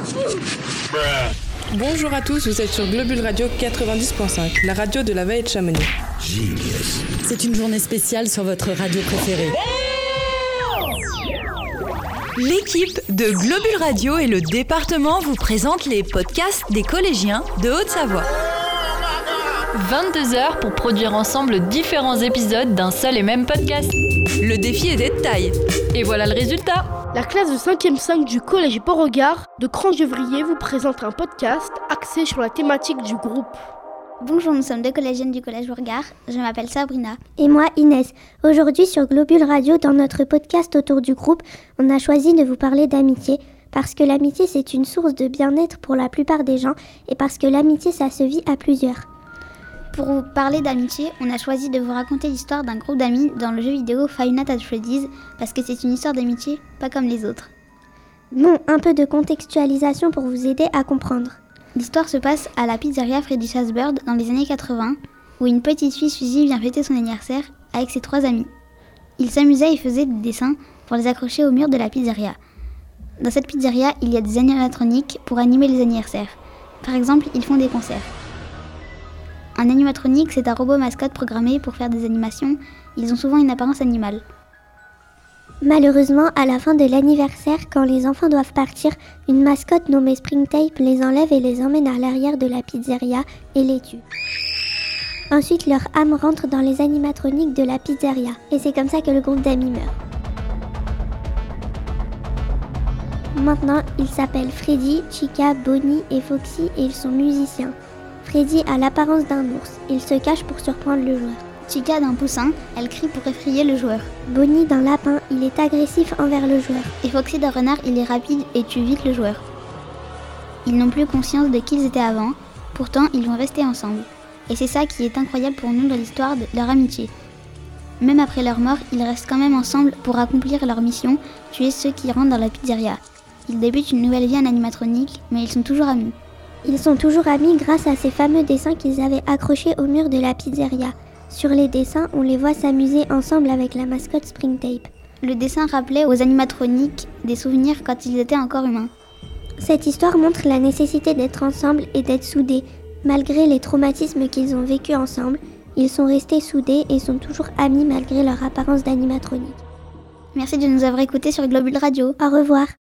Bonjour à tous, vous êtes sur Globule Radio 90.5, la radio de la Vallée de Chamonix. C'est une journée spéciale sur votre radio préférée. L'équipe de Globule Radio et le département vous présentent les podcasts des collégiens de Haute-Savoie. 22h pour produire ensemble différents épisodes d'un seul et même podcast. Le défi est d'être taille. Et voilà le résultat. La classe de 5e 5 du collège Beauregard de Cranchevrier vous présente un podcast axé sur la thématique du groupe. Bonjour, nous sommes deux collégiennes du collège Beauregard. Je m'appelle Sabrina. Et moi, Inès. Aujourd'hui, sur Globule Radio, dans notre podcast autour du groupe, on a choisi de vous parler d'amitié. Parce que l'amitié, c'est une source de bien-être pour la plupart des gens. Et parce que l'amitié, ça se vit à plusieurs. Pour vous parler d'amitié, on a choisi de vous raconter l'histoire d'un groupe d'amis dans le jeu vidéo Five Nights at Freddy's. Parce que c'est une histoire d'amitié, pas comme les autres. Bon, un peu de contextualisation pour vous aider à comprendre. L'histoire se passe à la pizzeria Freddy Fazbear dans les années 80, où une petite fille Suzy vient fêter son anniversaire avec ses 3 amis. Ils s'amusaient et faisaient des dessins pour les accrocher au mur de la pizzeria. Dans cette pizzeria, il y a des animatroniques pour animer les anniversaires. Par exemple, ils font des concerts. Un animatronique, c'est un robot mascotte programmé pour faire des animations. Ils ont souvent une apparence animale. Malheureusement, à la fin de l'anniversaire, quand les enfants doivent partir, une mascotte nommée Springtape les enlève et les emmène à l'arrière de la pizzeria et les tue. Ensuite, leur âme rentre dans les animatroniques de la pizzeria, et c'est comme ça que le groupe d'amis meurt. Maintenant, ils s'appellent Freddy, Chica, Bonnie et Foxy et ils sont musiciens. Freddy a l'apparence d'un ours, il se cache pour surprendre le joueur. Chica d'un poussin, elle crie pour effrayer le joueur. Bonnie d'un lapin, il est agressif envers le joueur. Et Foxy d'un renard, il est rapide et tue vite le joueur. Ils n'ont plus conscience de qui ils étaient avant, pourtant ils vont rester ensemble. Et c'est ça qui est incroyable pour nous dans l'histoire de leur amitié. Même après leur mort, ils restent quand même ensemble pour accomplir leur mission, tuer ceux qui rentrent dans la pizzeria. Ils débutent une nouvelle vie en animatronique, mais ils sont toujours amis. Ils sont toujours amis grâce à ces fameux dessins qu'ils avaient accrochés au mur de la pizzeria. Sur les dessins, on les voit s'amuser ensemble avec la mascotte Springtape. Le dessin rappelait aux animatroniques des souvenirs quand ils étaient encore humains. Cette histoire montre la nécessité d'être ensemble et d'être soudés. Malgré les traumatismes qu'ils ont vécus ensemble, ils sont restés soudés et sont toujours amis malgré leur apparence d'animatronique. Merci de nous avoir écoutés sur Globule Radio. Au revoir.